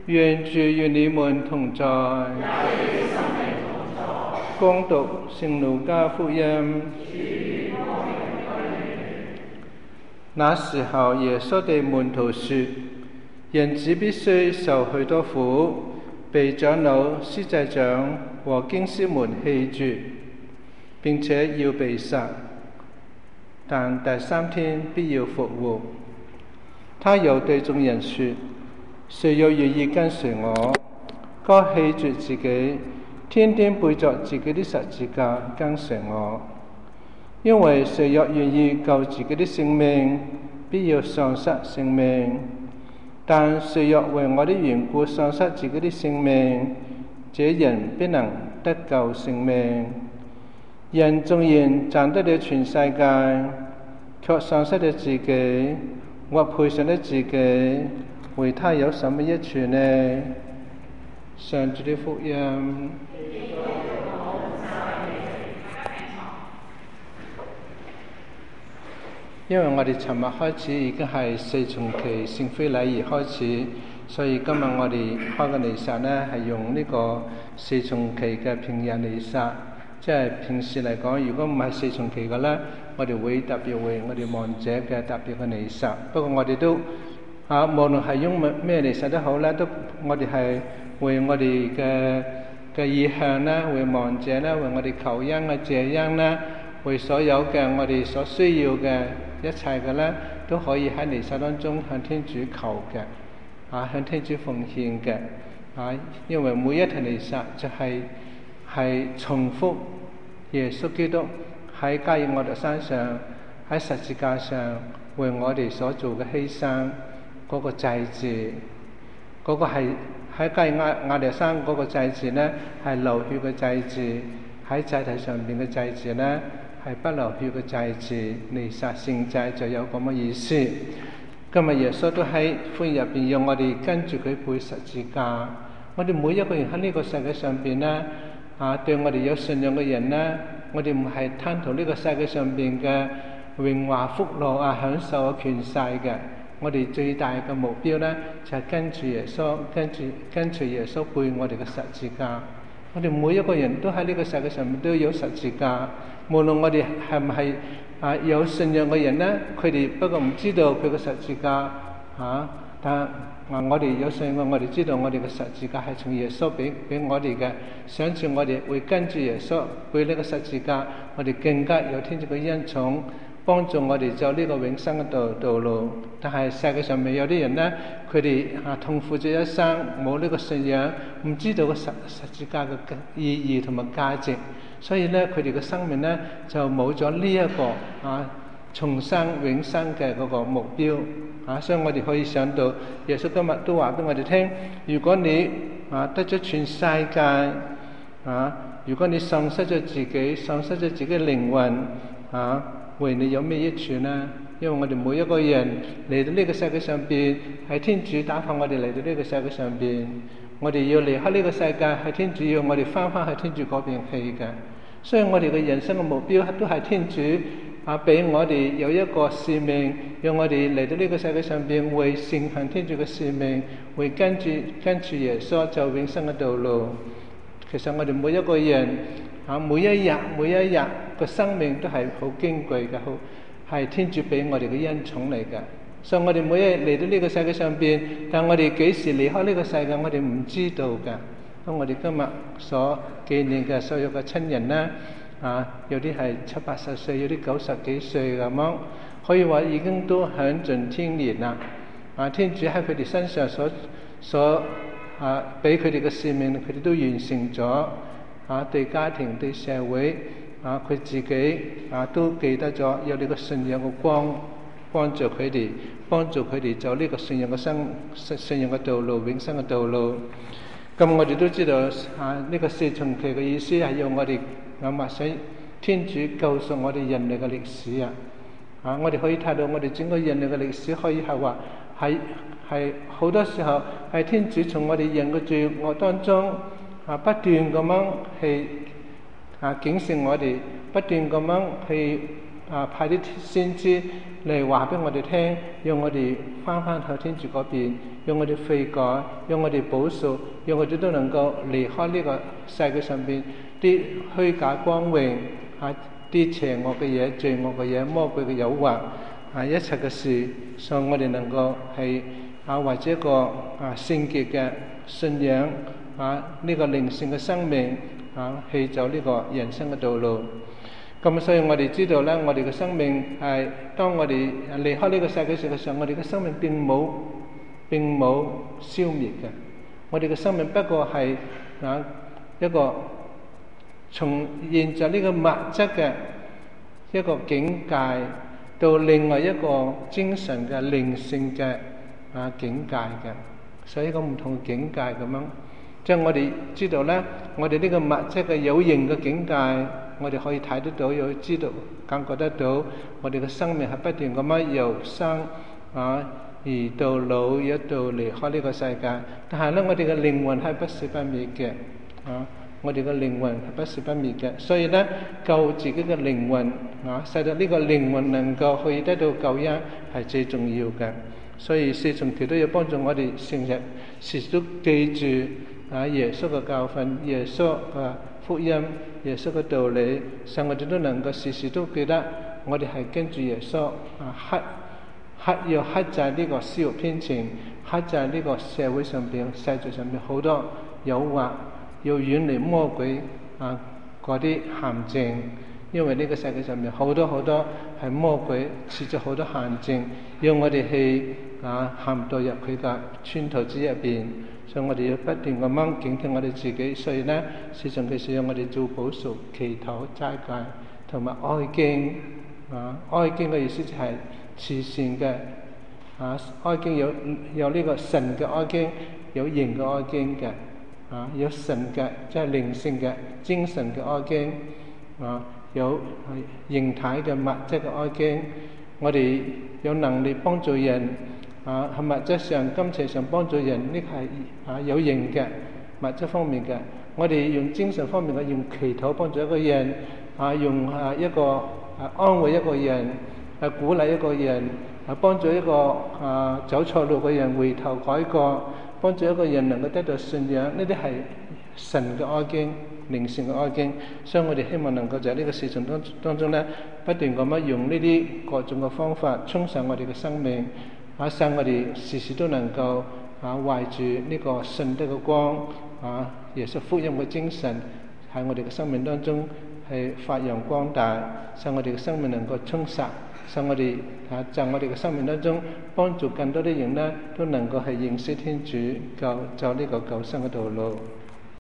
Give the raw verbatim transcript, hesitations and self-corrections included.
願主與你們同在。恭讀聖路加福音。那時候，耶穌對門徒說：人子必須受許多苦，被長老、司祭長和經師們棄絕，並且要被殺，但第三天必要復活。他又對眾人說：誰又願意跟隨我，該棄絕自己，天天背着自己的十字架跟隨我。因為誰若願意救自己的性命，必要喪失性命；但誰若為我的緣故喪失自己的性命，這人必能得救性命。人縱然賺得了全世界，卻喪失了自己，或賠上了自己，為他有什麼益處呢？上主的福音。因為我哋尋日開始已經係四重期聖灰禮儀開始，所以今日我哋開嘅彌撒呢係用呢個四重期嘅平日彌撒。即係平時嚟講，如果唔係四重期嘅呢，我哋會特別為我哋亡者嘅特別嘅彌撒。不過我哋都啊，無論係用咩彌撒都好咧，都我哋係為我哋嘅嘅意向啦，為亡者啦，為我哋求恩啊、謝恩啦，為所有嘅我哋所需要嘅一切嘅咧，都可以喺彌撒當中向天主求嘅，啊，向天主奉獻嘅，啊，因為每一條彌撒就係係重複耶穌基督喺加爾默羅山上喺十字架上為我哋所做嘅犧牲嗰個祭祀，嗰個係喺加爾默羅山嗰個祭祀咧係流血嘅祭祀，喺祭體上邊嘅祭祀咧係不流血嘅祭祀，彌撒聖祭就有咁嘅意思。今日耶穌都喺福音入邊要我哋跟住佢背十字架。我哋每一個人喺呢個世界上邊咧，啊，對我哋有信仰嘅人咧，我哋唔係貪圖呢個世界上邊嘅榮華福樂啊、享受啊、權勢嘅。我哋最大嘅目標咧，就係、是、跟住耶穌，跟住跟隨耶穌背我哋嘅十字架。我哋每一個人都喺呢個世界上面都有十字架，無論我哋係唔係啊有信仰嘅人咧，佢哋不過唔知道佢嘅十字架啊，但啊我哋有信仰，我哋知道我哋嘅十字架係從耶穌俾俾我哋嘅，想住我哋會跟住耶穌背呢個十字架，我哋更加有天主嘅恩寵，幫助我哋走呢個永生嘅道道路。但係世界上面有啲人咧，佢哋啊痛苦咗一生，冇呢個信仰，唔知道個十十字架嘅意義同埋價值，所以咧佢哋嘅生命咧就冇咗呢一個啊重生永生嘅嗰個目標啊。所以我哋可以想到耶穌今日都話俾我哋聽，如果你啊得咗全世界啊，如果你喪失咗自己，喪失咗自己嘅靈魂啊，為你有咩益處呢？因為我哋每一個人嚟到呢個世界上邊，係天主打發我哋嚟到呢個世界上邊，我哋要離開呢個世界，係天主要我哋翻返去天主嗰邊去嘅。所以我哋嘅人生嘅目標都係天主啊，俾我哋有一個使命，讓我哋嚟到呢個世界上邊，為承行天主嘅使命，為跟住跟住耶穌走永生嘅道路。其實我哋每一個人啊，每一日每一日個生命都係好矜貴嘅，好係天主俾我哋嘅恩寵嚟嘅。所以我哋每一日嚟到呢個世界上邊，但我哋幾時離開呢個世界，我哋唔知道嘅。咁我哋今日所紀念嘅所有嘅親人咧，啊，有啲係七八十歲，有啲九十幾歲咁樣，可以話已經都享盡天年啦。啊，天主喺佢哋身上所所啊俾佢哋嘅使命，佢哋都完成咗。啊，對家庭對社會啊，佢自己啊都記得咗有呢個信仰嘅光，幫助佢哋，幫助佢哋走呢個信仰嘅生信仰嘅道路，永生嘅道路。咁我哋都知道啊，呢、這個四重期嘅意思係要我哋諗下想天主救贖我哋人類嘅歷史啊！啊，我哋可以睇到我哋整個人類嘅歷史，可以係話係係好多時候係天主從我哋人嘅罪惡當中啊不斷咁樣去啊警示我哋，不斷咁樣去啊派啲先知嚟話俾我哋聽，讓我哋翻返去天主嗰邊，讓我哋悔改，讓我哋補贖，讓我哋都能夠離開呢個世界上邊啲虛假光榮啊，啲邪惡嘅嘢、罪惡嘅嘢、魔鬼嘅誘惑啊，一切嘅事，所以我哋能夠係啊為咗一個啊聖潔嘅信仰啊，呢、這個靈性嘅生命啊，去走呢個人生嘅道路。咁所以我哋知道咧，我哋嘅生命係當我哋離開呢個世界上嘅時候，我哋嘅生命並冇並冇消滅嘅。我哋嘅生命不過係啊一個從現在呢個物質嘅一個境界到另外一個精神嘅靈性嘅啊境界嘅，所以個唔同嘅境界咁樣。即係我哋知道咧，我哋呢個物質嘅有形嘅境界，我哋可以睇得到，又知道感覺得到，我哋嘅生命係不斷咁樣由生啊而到老，一到離開呢個世界。但係咧，我哋嘅靈魂係不死不滅嘅啊！我哋嘅靈魂係不死不滅嘅，所以咧救自己嘅靈魂啊，使到呢個靈魂能夠可以得到救恩係最重要嘅。所以四重條都要幫助我哋成日時時都記住啊耶穌嘅教訓、耶穌嘅福音、耶穌嘅道理，使我哋都能夠時時都記得我哋係跟住耶穌啊，克克要克制呢個私慾偏情，克制呢個社會上邊、世俗上邊好多誘惑，要遠離魔鬼啊嗰啲陷阱。因為呢個世界上面好多好多係魔鬼設咗好多陷阱，要我哋去啊陷到入佢嘅圈套之入邊。所以我哋要不斷咁樣警惕我哋自己。所以呢，事實上其實要我哋做補贖、祈禱、齋戒同埋哀經啊。哀經嘅意思就係慈善嘅啊，哀經有有呢個神嘅哀經，有形嘅哀經嘅啊，有神嘅即係靈性嘅精神嘅哀經啊。有形體嘅物質嘅哀經，我哋有能力幫助人啊，喺物質上、金錢上幫助人，呢係啊有形嘅物質方面嘅。我哋用精神方面嘅，用祈禱幫助一個人啊，用啊一個啊安慰一個人，啊鼓勵一個人，啊幫助一個啊走錯路嘅人回頭改過，幫助一個人能夠得到信仰，呢啲係神嘅哀經、靈性嘅哀經。所以我哋希望能夠在呢個事情當當中咧，不斷咁樣用呢啲各種嘅方法充實我哋嘅生命，啊使我哋時時都能夠啊懷住呢個信德嘅光，啊耶穌福音嘅精神喺我哋嘅生命當中係發揚光大，使我哋嘅生命能夠充實，使我哋啊在我哋嘅生命當中幫助更多啲人咧，都能夠係認識天主，救走呢個救生嘅道路。